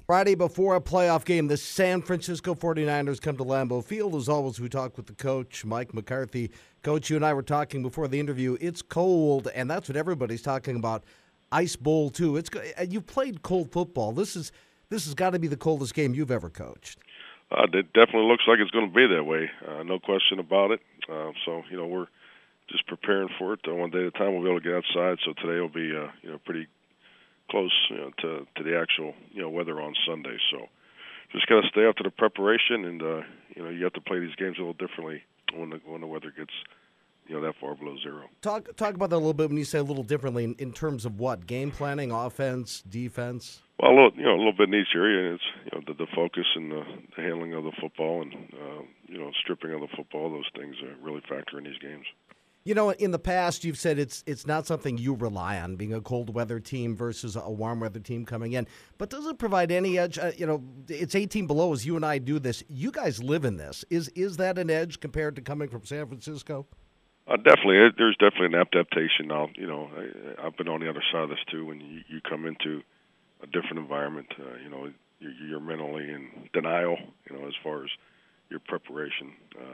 Friday before a playoff game, the San Francisco 49ers come to Lambeau Field. As always, we talk with the coach, Mike McCarthy. Coach, you and I were talking before the interview. It's cold, and that's what everybody's talking about. Ice Bowl, too. You've played cold football. This has got to be the coldest game you've ever coached. It definitely looks like it's going to be that way. No question about it. We're just preparing for it. One day at a time, we'll be able to get outside. So today will be, pretty close to the actual weather on Sunday. So just got to stay up to the preparation, and you have to play these games a little differently when the weather gets that far below zero. Talk about that a little bit when you say a little differently in terms of what? Game planning, offense, defense? Well, a little bit in each area. It's the focus and the handling of the football and stripping of the football. Those things really factor in these games. In the past, you've said it's not something you rely on, being a cold weather team versus a warm weather team coming in. But does it provide any edge? It's 18 below as you and I do this. You guys live in this. Is that an edge compared to coming from San Francisco? Definitely. There's definitely an adaptation now. I've been on the other side of this too. When you come into a different environment, you're mentally in denial, as far as your preparation.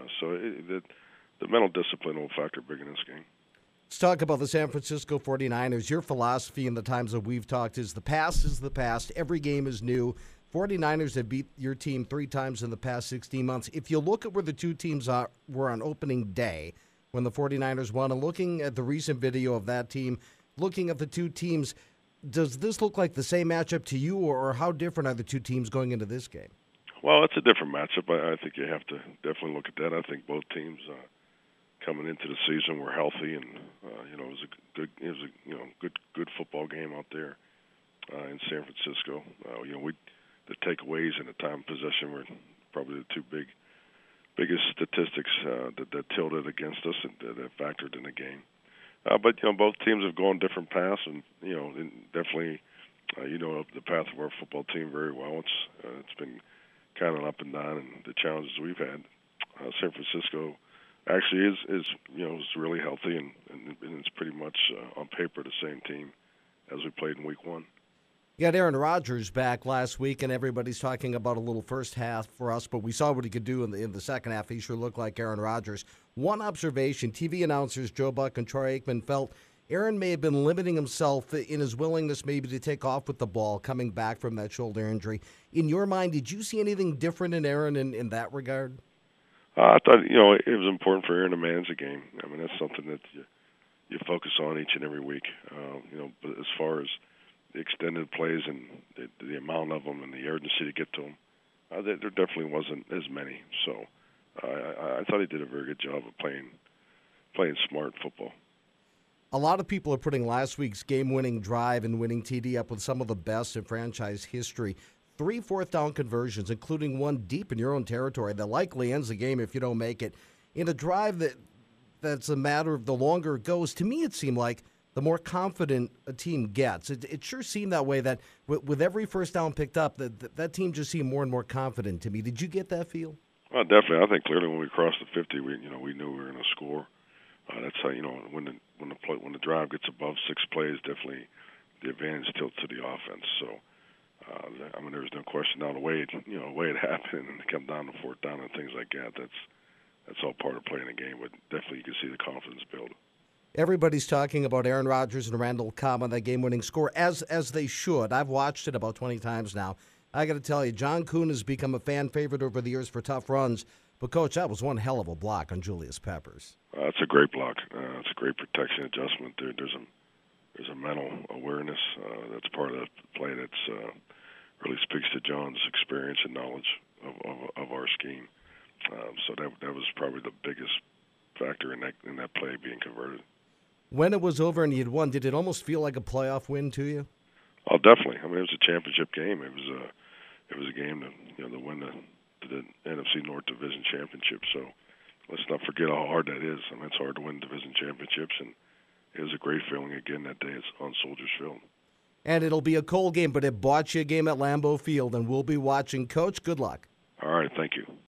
The mental discipline will factor big in this game. Let's talk about the San Francisco 49ers. Your philosophy in the times that we've talked is the past is the past. Every game is new. 49ers have beat your team 3 times in the past 16 months. If you look at where the two teams were on opening day when the 49ers won, and looking at the recent video of that team, looking at the two teams, does this look like the same matchup to you, or how different are the two teams going into this game? Well, it's a different matchup. I think you have to definitely look at that. I think both teams coming into the season were healthy, and it was a good football game out there in San Francisco. The takeaways and the time of possession were probably the two biggest statistics that tilted against us and that factored in the game. But both teams have gone different paths, and definitely the path of our football team very well. It's been kind of up and down, and the challenges we've had. San Francisco actually is really healthy, and it's pretty much on paper the same team as we played in Week 1. You got Aaron Rodgers back last week, and everybody's talking about a little first half for us, but we saw what he could do in the second half. He sure looked like Aaron Rodgers. One observation, TV announcers Joe Buck and Troy Aikman felt Aaron may have been limiting himself in his willingness maybe to take off with the ball coming back from that shoulder injury. In your mind, did you see anything different in Aaron in that regard? I thought, it was important for Aaron to manage the game. I mean, that's something that you focus on each and every week. But as far as the extended plays and the amount of them and the urgency to get to them, there definitely wasn't as many. So I thought he did a very good job of playing smart football. A lot of people are putting last week's game-winning drive and winning TD up with some of the best in franchise history. 3 fourth-down conversions, including one deep in your own territory that likely ends the game if you don't make it. In a drive that's a matter of the longer it goes, to me it seemed like the more confident a team gets. It sure seemed that way, that with every first down picked up, that team just seemed more and more confident to me. Did you get that feel? Well, definitely. I think clearly when we crossed the 50, we knew we were going to score. That's how when the drive gets above 6 plays, definitely the advantage tilts to the offense. So, there was no question now the way it happened and it come down to 4th down and things like that. That's all part of playing a game, but definitely you can see the confidence build. Everybody's talking about Aaron Rodgers and Randall Cobb on that game-winning score, as they should. I've watched it about 20 times now. I got to tell you, John Kuhn has become a fan favorite over the years for tough runs. But, Coach, that was one hell of a block on Julius Peppers. That's a great block. It's a great protection adjustment. There's a mental awareness that's part of that play that's really speaks to John's experience and knowledge of our scheme. So that was probably the biggest factor in that play being converted. When it was over and you'd won, did it almost feel like a playoff win to you? Oh, definitely. It was a championship game. It was a game to win the NFC North Division Championship. So let's not forget how hard that is. It's hard to win division championships, and it was a great feeling again that day on Soldiers Field. And it'll be a cold game, but it bought you a game at Lambeau Field, and we'll be watching. Coach, good luck. All right, thank you.